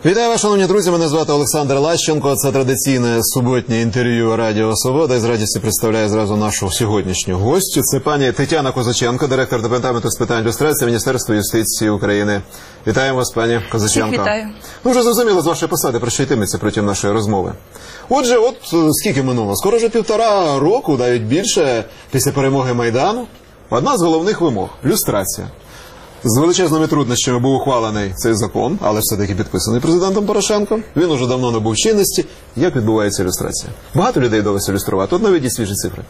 Вітаю вас, шановні друзі, мене звати Олександр Лащенко. Це традиційне суботнє інтерв'ю Радіо Свобода. І з радістю представляю зразу нашу сьогоднішню гостю. Це пані Тетяна Козаченко, директор департаменту з питань люстрації Міністерства юстиції України. Вітаємо вас, пані Козаченко. Всіх вітаю. Ну, вже зрозуміло з вашої посади, про що йтиметься протягом нашої розмови. Отже, скільки минуло? Скоро вже 1,5 року, навіть більше, після перемоги Майдану. Одна з головних вимог – люстрація. З величезними труднощами був ухвалений цей закон, але все-таки підписаний президентом Порошенком. Він уже давно не був в чинності. Як відбувається люстрація? Багато людей вдалося люструвати. От наведіть свіжі цифри.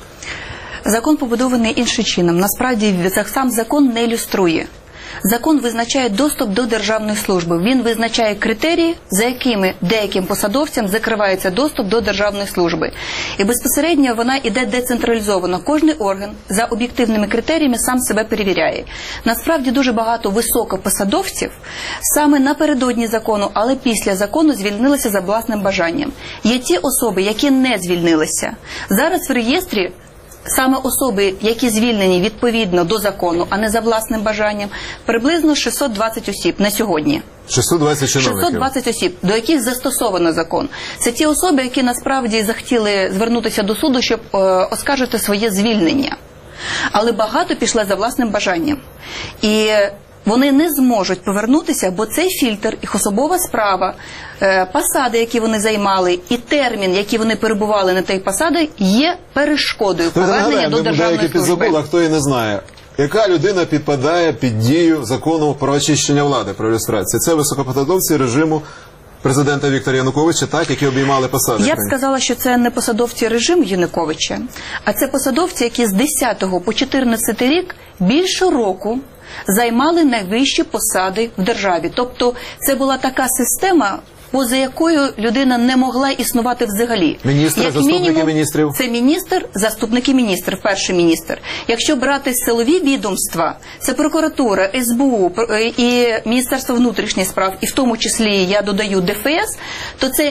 Закон побудований іншим чином. Насправді, сам закон не люструє. Закон визначає доступ до державної служби. Він визначає критерії, за якими деяким посадовцям закривається доступ до державної служби. І безпосередньо вона йде децентралізовано. Кожний орган за об'єктивними критеріями сам себе перевіряє. Насправді дуже багато високопосадовців саме напередодні закону, але після закону звільнилися за власним бажанням. Є ті особи, які не звільнилися. Зараз в реєстрі саме особи, які звільнені відповідно до закону, а не за власним бажанням, приблизно 620 осіб на сьогодні. 620 чиновників? 620 осіб, до яких застосовано закон. Це ті особи, які насправді захотіли звернутися до суду, щоб оскаржити своє звільнення. Але багато пішли за власним бажанням. І вони не зможуть повернутися, бо цей фільтр, їх особова справа, посади, які вони займали, і термін, який вони перебували на тій посаді, є перешкодою повернення до державної служби. А хто і не знає. Яка людина підпадає під дію закону про очищення влади, про люстрацію? Це високопосадовці режиму президента Віктора Януковича, так, які обіймали посади. Я б сказала, що це не посадовці режиму Януковича, а це посадовці, які з 10 по 14 рік більше року займали найвищі посади в державі. Тобто це була така система, поза якою людина не могла існувати взагалі. Міністри, заступники міністрів? Це міністр, заступники міністрів, перший міністр. Якщо брати силові відомства, це прокуратура, СБУ і Міністерство внутрішніх справ, і в тому числі, я додаю, ДФС, то це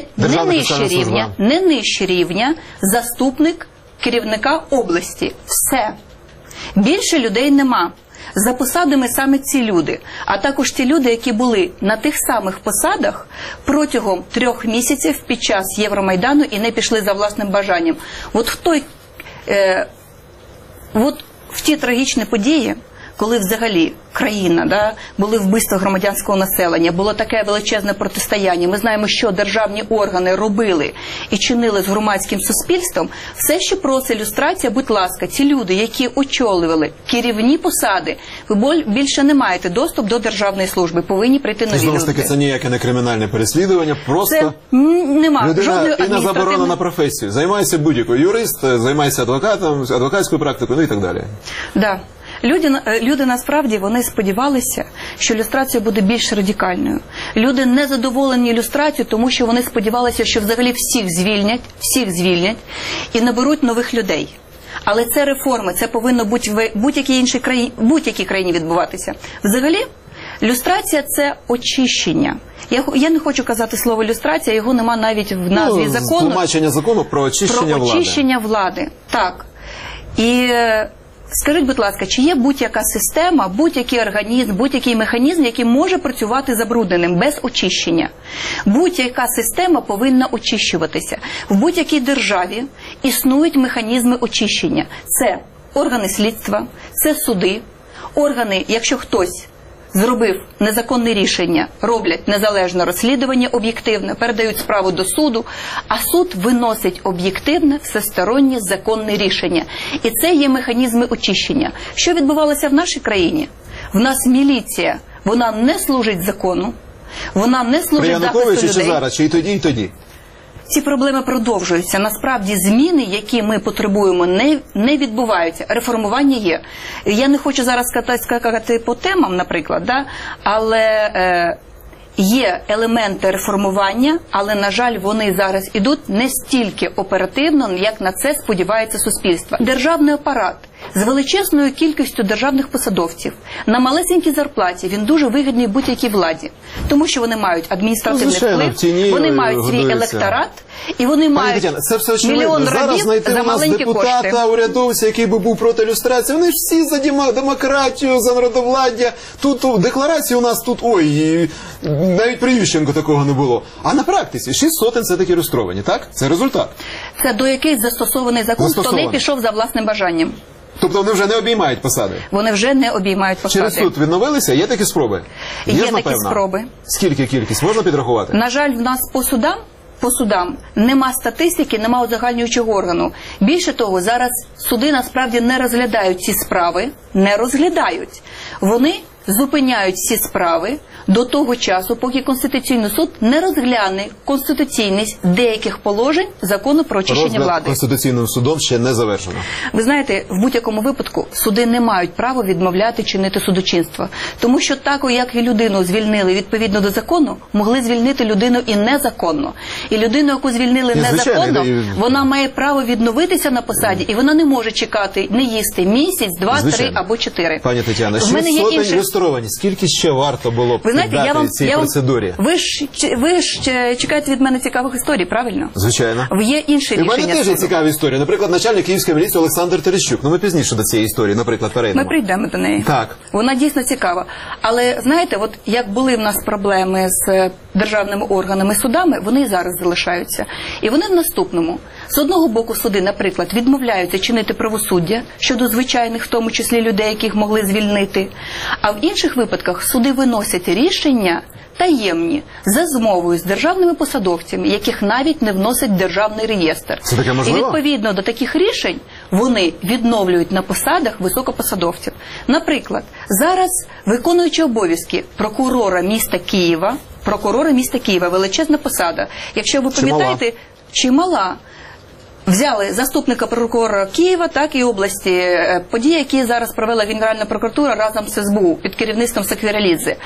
не нижче рівня заступник керівника області. Все. Більше людей нема. За посадами саме ці люди, а також ті люди, які були на тих самих посадах протягом 3 місяців під час Євромайдану і не пішли за власним бажанням. В ті трагічні події, коли взагалі країна, були вбивства громадянського населення, було таке величезне протистояння, ми знаємо, що державні органи робили і чинили з громадським суспільством, все, що просить люстрація, будь ласка, ці люди, які очолювали керівні посади, ви більше не маєте доступ до державної служби, повинні прийти на знову ж таки, це ніяке не кримінальне переслідування, просто нема людина і не заборона на професію, займається будь-якою, юрист, займається адвокатом, адвокатською практикою, ну і так далі. Да. Люди насправді, вони сподівалися, що люстрація буде більш радикальною. Люди не задоволені люстрацією, тому що вони сподівалися, що взагалі всіх звільнять і наберуть нових людей. Але це реформи, це повинно бути в будь-якій країні відбуватися. Взагалі, люстрація – це очищення. Я не хочу казати слово люстрація, його нема навіть в назві закону. Тлумачення закону про очищення влади. Про очищення влади, так. І скажіть, будь ласка, чи є будь-яка система, будь-який організм, будь-який механізм, який може працювати забрудненим, без очищення? Будь-яка система повинна очищуватися. В будь-якій державі існують механізми очищення. Це органи слідства, це суди, органи, якщо хтось зробив незаконне рішення, роблять незалежне розслідування об'єктивне, передають справу до суду, а суд виносить об'єктивне, всестороннє, законне рішення. І це є механізми очищення. Що відбувалося в нашій країні? В нас міліція, вона не служить закону, вона не служить захисту людей. При Януковичі чи зараз, чи і тоді, і тоді? Ці проблеми продовжуються. Насправді зміни, які ми потребуємо, не відбуваються. Реформування є. Я не хочу зараз сказати по темам, наприклад, але є елементи реформування, але, на жаль, вони зараз ідуть не стільки оперативно, як на це сподівається суспільство. Державний апарат з величезною кількістю державних посадовців на малесенькій зарплаті, він дуже вигідний будь-якій владі. Тому що вони мають адміністративний вплив, вони мають свій електорат, і вони мають Тетяна, це все очевидно. мільйон Зараз рабів знайти за у нас маленькі депутата, кошти. урядовця, який би був проти люстрації, вони ж всі за демократію, за народовладдя. Тут у декларації у нас тут, навіть при Ющенку такого не було. А на практиці 6 сотень це такі люстровані, так? Це результат. Це до який застосований закон, хто не пішов за власним бажанням. Тобто вони вже не обіймають посади? Вони вже не обіймають посади. Через суд відновилися? Є такі спроби? Є такі спроби. Скільки кількість? Можна підрахувати? На жаль, в нас по судам нема статистики, нема узагальнюючого органу. Більше того, зараз суди насправді не розглядають ці справи, не розглядають. Вони зупиняють ці справи до того часу, поки Конституційний суд не розгляне конституційність деяких положень закону про очищення влади. Конституційним судом ще не завершено. Ви знаєте, в будь-якому випадку суди не мають права відмовляти чинити судочинство. Тому що так, як і людину звільнили відповідно до закону, могли звільнити людину і незаконно. І людину, яку звільнили незаконно, вона має право відновитися на посаді, і вона не може чекати, не їсти місяць, 2, 3 або 4. Пані Тетяна, 6 сотень люстровані. Скільки ще варто було б піддати цій процедурі? Ви ж чекаєте від мене цікавих історій, правильно? Звичайно. Є інші рішення. У мене теж є цікаві історії. Наприклад, начальник Київської міліції Олександр Терещук. Ми пізніше до цієї історії, наприклад, перейдемо. Ми прийдемо до неї. Так. Вона дійсно цікава. Але, знаєте, от як були в нас проблеми з державними органами, судами, вони і зараз залишаються. І вони в наступному. З одного боку, суди, наприклад, відмовляються чинити правосуддя щодо звичайних, в тому числі людей, яких могли звільнити. А в інших випадках суди виносять рішення таємні, за змовою з державними посадовцями, яких навіть не вносять в державний реєстр. Це таке можливо? І відповідно до таких рішень вони відновлюють на посадах високопосадовців. Наприклад, зараз виконуючи обов'язки прокурора міста Києва, величезна посада. Якщо ви пам'ятаєте, чимала. Взяли заступника прокурора Києва, так і області, події, які зараз провела Генеральна прокуратура разом з СБУ під керівництвом Саквіралідзе.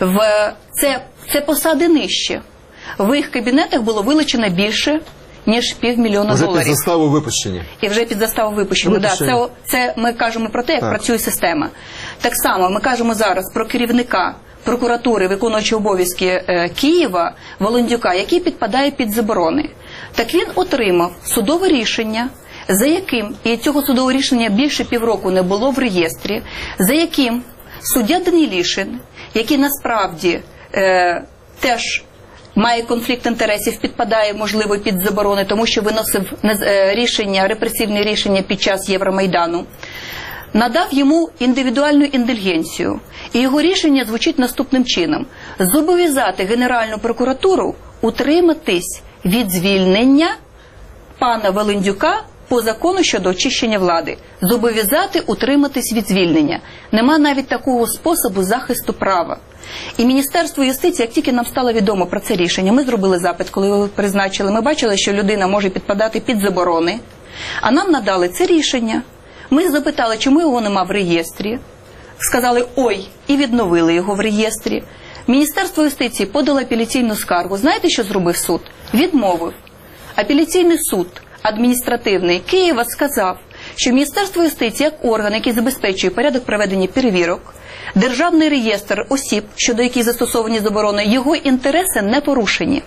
Це посади нижче. В їх кабінетах було вилучено більше, ніж $500 000. Вже під заставу випущені. І вже під заставу випущені. Да, це ми кажемо про те, як працює система. Так само ми кажемо зараз про керівника прокуратури, виконуючого обов'язки Києва, Володюка, який підпадає під заборони. Так він отримав судове рішення, за яким, і цього судового рішення більше півроку не було в реєстрі, за яким суддя Данілішин, який насправді теж має конфлікт інтересів, підпадає, можливо, під заборони, тому що виносив репресивне рішення під час Євромайдану, надав йому індивідуальну індульгенцію. І його рішення звучить наступним чином. Зобов'язати Генеральну прокуратуру утриматись від звільнення пана Володюка по закону щодо очищення влади. Зобов'язати утриматись від звільнення. Нема навіть такого способу захисту права. І Міністерство юстиції, як тільки нам стало відомо про це рішення, ми зробили запит, коли його призначили, ми бачили, що людина може підпадати під заборони, а нам надали це рішення. Ми запитали, чому його нема в реєстрі. Сказали, ой, і відновили його в реєстрі. Міністерство юстиції подало апеляційну скаргу. Знаєте, що зробив суд? Відмовив. Апеляційний суд адміністративний Києва сказав, що Міністерство юстиції, як орган, який забезпечує порядок проведення перевірок, державний реєстр осіб, щодо яких застосовані заборони, його інтереси не порушені.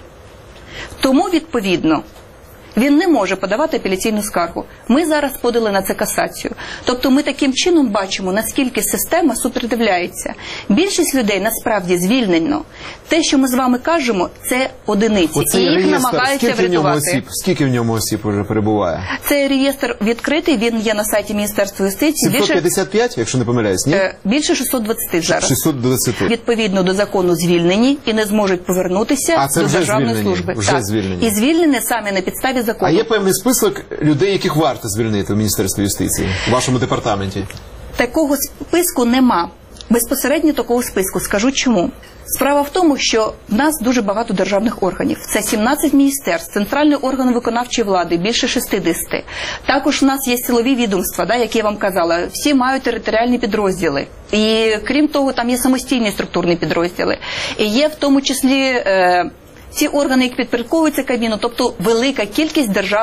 Тому, відповідно, він не може подавати апеляційну скаргу. Ми зараз подали на це касацію. Тобто ми таким чином бачимо, наскільки система супротивляється. Більшість людей насправді звільнено. Те, що ми з вами кажемо, це одиниці. І їх намагаються врятувати. Скільки в ньому осіб вже перебуває? Цей реєстр відкритий, він є на сайті Міністерства юстиції. 755, якщо не помиляюсь, ні? Більше 620 зараз. 620. Відповідно до закону звільнені і не зможуть повернутися до державної служби. Вже звільнені. І звільнені самі на підставі закону. А є певний список людей, яких варто звільнити в Міністерстві юстиції, в вашому департаменті? Такого списку нема. Безпосередньо такого списку. Скажу чому. Справа в тому, що в нас дуже багато державних органів. Це 17 міністерств, центральний орган виконавчої влади, більше 60. Також у нас є силові відомства, як я вам казала. Всі мають територіальні підрозділи. І крім того, там є самостійні структурні підрозділи. І є в тому числі ті органи, які підпорядковуються Кабміну, тобто велика кількість державних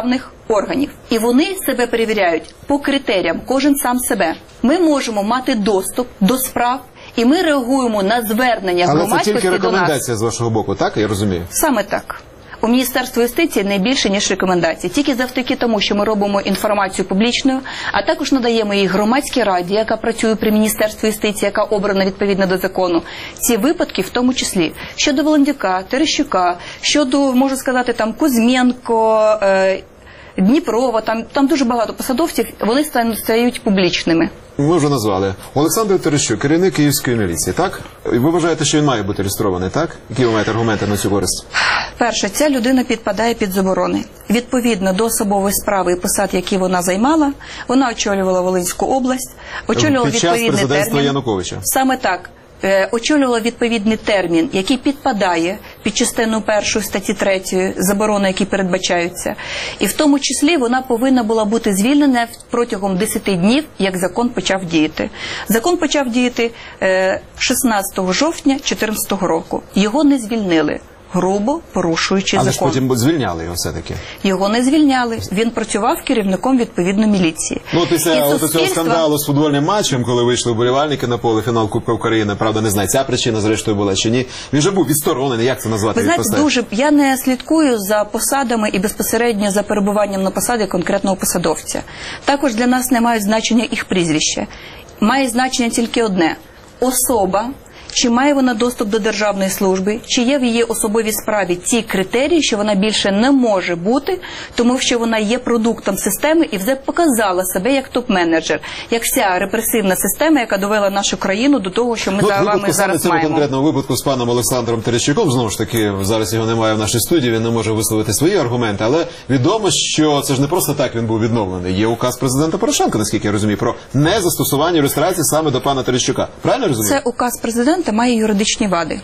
органів. І вони себе перевіряють по критеріям, кожен сам себе. Ми можемо мати доступ до справ, і ми реагуємо на звернення Але це громадськості тільки до нас. рекомендація з вашого боку, так? Я розумію. Саме так. У Міністерства юстиції не більше, ніж рекомендації. Тільки завдяки тому, що ми робимо інформацію публічною, а також надаємо її громадській раді, яка працює при Міністерстві юстиції, яка обрана відповідно до закону. Ці випадки, в тому числі, щодо Володюка, Терещука, щодо, можу сказати, там, Кузьменко, Дніпрова, там дуже багато посадовців, вони стають публічними. Ми вже назвали. Олександр Терещук, керівник Київської міліції, так? І ви вважаєте, що він має бути реєстрований, так? Які ви маєте аргументи на цю користь? Перше, ця людина підпадає під заборони. Відповідно до особової справи і посад, які вона займала, вона очолювала Волинську область, очолювала під час відповідний президентства термін. Януковича. Саме так. Очолювала відповідний термін, який підпадає під частину 1 статті 3 заборони, які передбачаються. І в тому числі вона повинна була бути звільнена протягом 10 днів, як закон почав діяти. Закон почав діяти 16 жовтня 2014 року. Його не звільнили, грубо порушуючи Але закон. ж потім звільняли його все-таки. Його не звільняли. Він працював керівником відповідно міліції. Ну, після І цього суспільство- скандалу з футбольним матчем, коли вийшли вболівальники на поле, фінал Кубка України, правда, не знаю, ця причина зрештою була чи ні. Він же був відсторонений, як це назвати? Ви знаєте, від посади? я не слідкую за посадами і безпосередньо за перебуванням на посаді конкретного посадовця. Також для нас не мають значення їх прізвище. Має значення тільки одне – особа, чи має вона доступ до державної служби, чи є в її особовій справі ті критерії, що вона більше не може бути, тому що вона є продуктом системи і вже показала себе як топ-менеджер, як вся репресивна система, яка довела нашу країну до того, що ми Ну, за вами випадку, саме зараз цьому маємо. конкретному випадку з паном Олександром Терещуком, знову ж таки, зараз його немає в нашій студії, він не може висловити свої аргументи, але відомо, що це ж не просто так він був відновлений. Є указ президента Порошенка, наскільки я розумію, про незастосування ілюстрації саме до пана Терещука. Правильно розумію? Це указ президента має юридичні вади.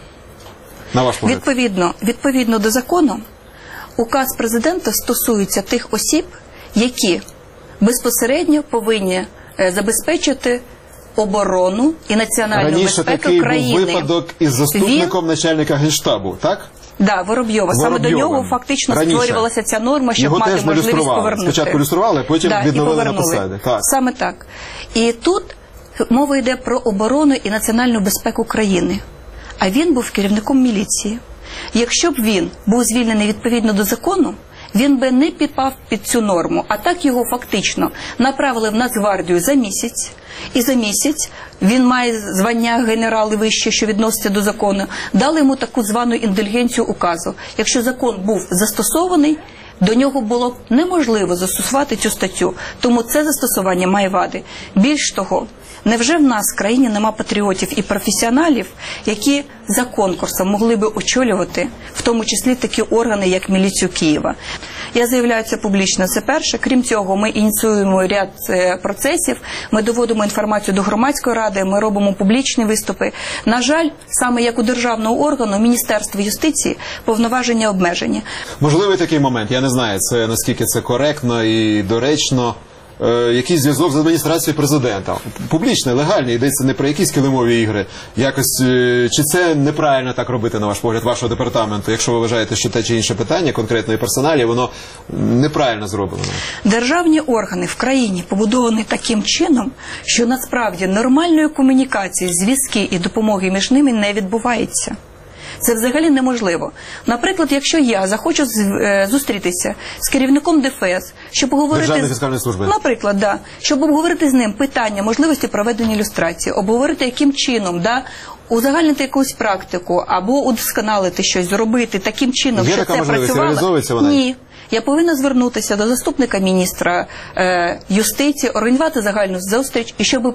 На ваш погляд. Відповідно до закону, указ президента стосується тих осіб, які безпосередньо повинні забезпечити оборону і національну Раніше безпеку такий країни. був випадок із заступником начальника Генштабу, так? Да, Воробйова. Саме до Воробйовим. нього фактично Раніше. створювалася ця норма, щоб Його мати теж не можливість люстрували. повернути. Спочатку люстрували, а потім і відновили на повернули. посаді. Так. Саме так. І тут мова йде про оборону і національну безпеку країни. А він був керівником міліції. Якщо б він був звільнений відповідно до закону, він би не підпав під цю норму. А так його фактично направили в Нацгвардію за місяць. І за місяць він має звання генерал і вище, що відноситься до закону. Дали йому таку звану індульгенцію указу. Якщо закон був застосований, до нього було б неможливо застосувати цю статтю. Тому це застосування має вади. Більш того, невже в нас в країні нема патріотів і професіоналів, які за конкурсом могли би очолювати, в тому числі такі органи, як міліцію Києва? Я заявляю це публічно, це перше. Крім цього, ми ініціюємо ряд процесів, ми доводимо інформацію до громадської ради, ми робимо публічні виступи. На жаль, саме як у державного органу, Міністерства юстиції, повноваження обмежені. Можливий такий момент, я не знаю, це наскільки це коректно і доречно. Якийсь зв'язок з адміністрацією президента. Публічний, легальний, йдеться не про якісь килимові ігри. Якось, чи це неправильно так робити, на ваш погляд, вашого департаменту, якщо ви вважаєте, що те чи інше питання, конкретної персоналі, воно неправильно зроблено? Державні органи в країні побудовані таким чином, що насправді нормальної комунікації, зв'язки і допомоги між ними не відбувається. Це взагалі неможливо. Наприклад, якщо я захочу зустрітися з керівником ДФС, щоб поговорити Державної фіскальної служби. Наприклад, да, щоб обговорити з ним питання можливості проведення ілюстрації, обговорити яким чином, узагальнити якусь практику або удосконалити щось, зробити таким чином, Є що така це можливість? працювало. Реалізовується вона? Ні. Я повинна звернутися до заступника міністра юстиції, організувати загальну зустріч, і щоб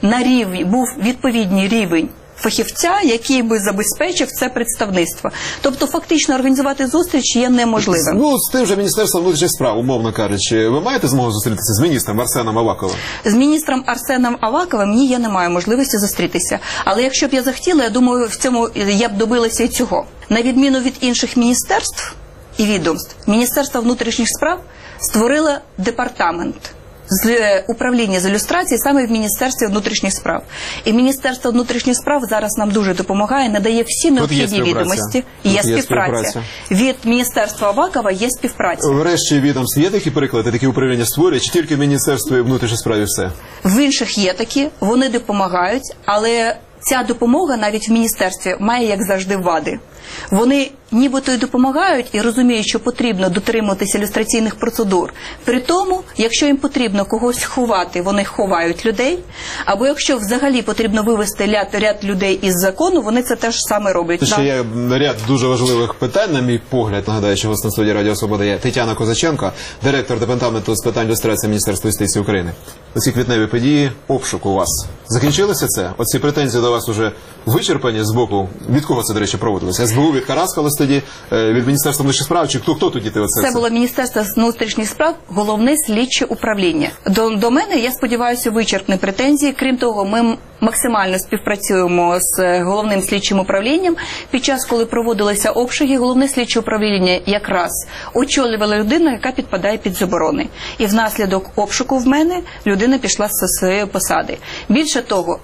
був відповідний рівень фахівця, який би забезпечив це представництво. Тобто, фактично, організувати зустріч є неможливим. Ну, з тим же Міністерством внутрішніх справ, умовно кажучи, ви маєте змогу зустрітися з міністром Арсеном Аваковим? З міністром Арсеном Аваковим ні, я не маю можливості зустрітися. Але якщо б я захотіла, я думаю, в цьому я б добилася і цього. На відміну від інших міністерств і відомств, Міністерство внутрішніх справ створило департамент з управління з ілюстрації саме в Міністерстві внутрішніх справ. І Міністерство внутрішніх справ зараз нам дуже допомагає, надає всі необхідні відомості. Є співпраця. Від Міністерства Авакова є співпраця. В решті відомств є такі приклади, такі управління створюють, чи тільки Міністерство внутрішніх справ і все? В інших є такі, вони допомагають, але ця допомога навіть в міністерстві має, як завжди, вади. Вони нібито й допомагають і розуміють, що потрібно дотримуватися ілюстраційних процедур. При тому, якщо їм потрібно когось ховати, вони ховають людей. Або якщо взагалі потрібно вивести ряд людей із закону, вони це теж саме роблять. Ще є ряд дуже важливих питань, на мій погляд. Нагадаю, що гостем студії Радіо Свобода є Тетяна Козаченко, директор департаменту з питань люстрації Міністерства юстиції України. Оці квітневі події, обшук у вас. Закінчилося це? Оці претензії до вас вже вичерпані з боку? Від кого це, до речі, проводилося? СБУ відкараскалось тоді, від Міністерства внутрішніх справ, чи хто тоді оце? Це було Міністерство внутрішніх справ, головне слідче управління. До мене, я сподіваюся, вичерпні претензії. Крім того, ми максимально співпрацюємо з головним слідчим управлінням. Під час, коли проводилися обшуки, головне слідче управління якраз очолювала людина, яка підпадає під заборони. І внаслідок обшуку в мене людина пішла з своєї посади. Більше того,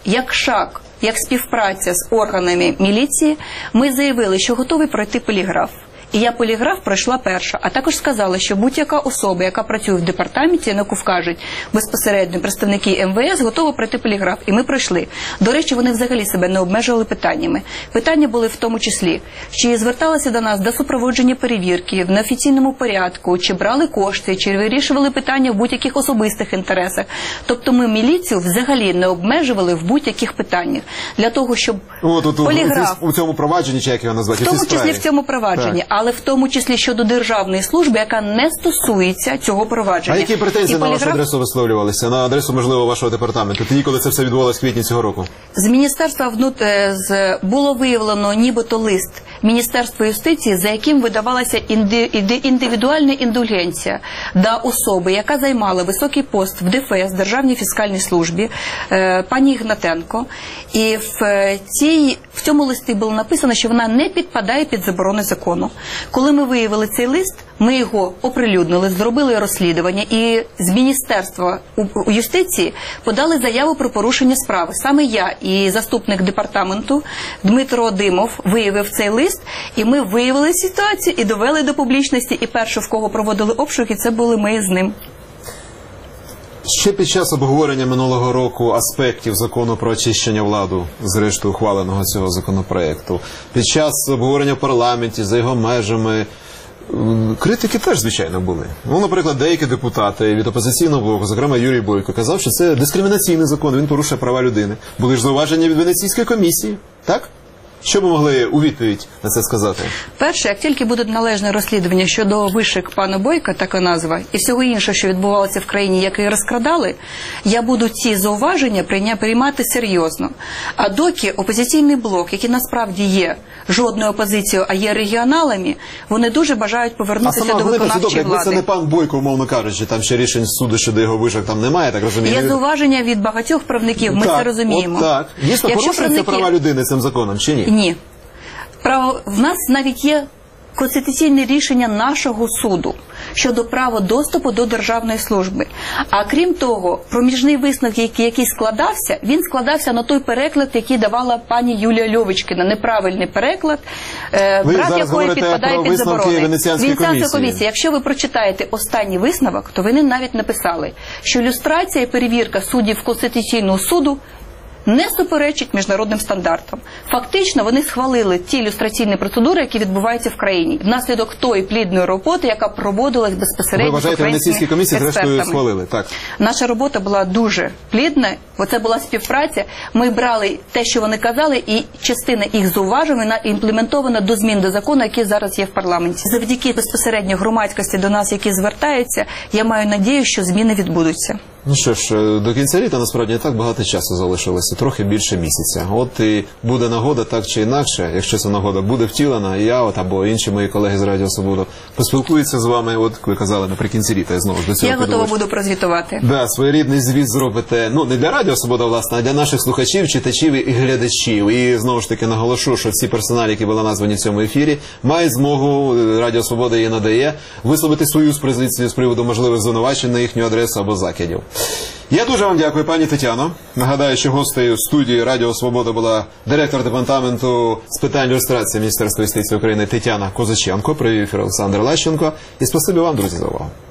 як співпраця з органами міліції, ми заявили, що готові пройти поліграф. І я поліграф пройшла перша, а також сказала, що будь-яка особа, яка працює в департаменті, на яку вкажуть безпосередньо представники МВС, готова пройти поліграф. І ми пройшли. До речі, вони взагалі себе не обмежували питаннями. Питання були в тому числі, чи зверталися до нас до супроводження перевірки в неофіційному порядку, чи брали кошти, чи вирішували питання в будь-яких особистих інтересах. Тобто ми міліцію взагалі не обмежували в будь-яких питаннях. Для того, щоб поліграф... У цьому провадженні, чи як його назвати? В тому числі в цьому провадженні. Так. Але в тому числі щодо державної служби, яка не стосується цього провадження. А які претензії на вашу адресу висловлювалися? На адресу, можливо, вашого департаменту? Тоді, коли це все відбувалося в квітні цього року? З Міністерства було виявлено нібито лист Міністерства юстиції, за яким видавалася індивідуальна індульгенція до особи, яка займала високий пост в ДФС, Державній фіскальній службі, пані Ігнатенко. І в цьому листі було написано, що вона не підпадає під заборони закону. Коли ми виявили цей лист, ми його оприлюднили, зробили розслідування і з Міністерства юстиції подали заяву про порушення справи. Саме я і заступник департаменту Дмитро Димов виявив цей лист, і ми виявили ситуацію і довели до публічності. І перше, в кого проводили обшуки, це були ми з ним. Ще під час обговорення минулого року аспектів закону про очищення влади, зрештою ухваленого цього законопроекту, під час обговорення в парламенті, за його межами, критики теж, звичайно, були. Ну, наприклад, деякі депутати від опозиційного блоку, зокрема Юрій Бойко, казав, що це дискримінаційний закон, він порушує права людини. Були ж зауваження від Венеційської комісії, так? Що ви могли у відповідь на це сказати? Перше, як тільки буде належне розслідування щодо вишик пана Бойка, така назва, і всього іншого, що відбувалося в країні, як і розкрадали, я буду ці зауваження приймати серйозно. А доки опозиційний блок, який насправді є жодною опозицією, а є регіоналами, вони дуже бажають повернутися до виконавчої влади. Це не пан Бойко, умовно кажучи, там ще рішень суду щодо його вишок там немає, так розумію? Є зауваження від багатьох правників, ми це розуміємо. Так, дійсно порушуються права людини цим законом, чи ні? Ні. В нас навіть є конституційне рішення нашого суду щодо права доступу до державної служби. А крім того, проміжний висновок, який складався, він складався на той переклад, який давала пані Юлія Льовочкіна. Неправильний переклад, брат якої підпадає під заборони. Венеціанської комісії. Якщо ви прочитаєте останній висновок, то вони навіть написали, що люстрація і перевірка суддів Конституційного суду не суперечить міжнародним стандартам. Фактично, вони схвалили ті ілюстраційні процедури, які відбуваються в країні, внаслідок тої плідної роботи, яка проводилась безпосередньо з українськими експертами. Схвалили, так. Наша робота була дуже плідна, бо це була співпраця. Ми брали те, що вони казали, і частина їх зауважень імплементована до змін до закону, які зараз є в парламенті. Завдяки безпосередньо громадськості до нас, які звертаються, я маю надію, що зміни відбудуться. Ну що ж, до кінця літа, насправді, не так багато часу залишилося. часу, трохи більше місяця. От і буде нагода так чи інакше, якщо ця нагода буде втілена, я або інші мої колеги з Радіо Свобода поспілкуються з вами, от ви казали наприкінці літа, я знову ж до цього Я готова буду прозвітувати. Да, своєрідний звіт зробите, не для Радіо Свобода, власне, а для наших слухачів, читачів і глядачів. І знову ж таки наголошу, що всі персоналі, які були названі в цьому ефірі, мають змогу, Радіо Свобода її надає, висловити свою позицію з приводу можливих звинувачень на їхню адресу або закидів. Я дуже вам дякую, пані Тетяно. Нагадаю, що гостею студії Радіо Свобода була директор департаменту з питань люстрації Міністерства юстиції України Тетяна Козаченко, провів ефір Олександр Лащенко. І спасибі вам, друзі, за увагу.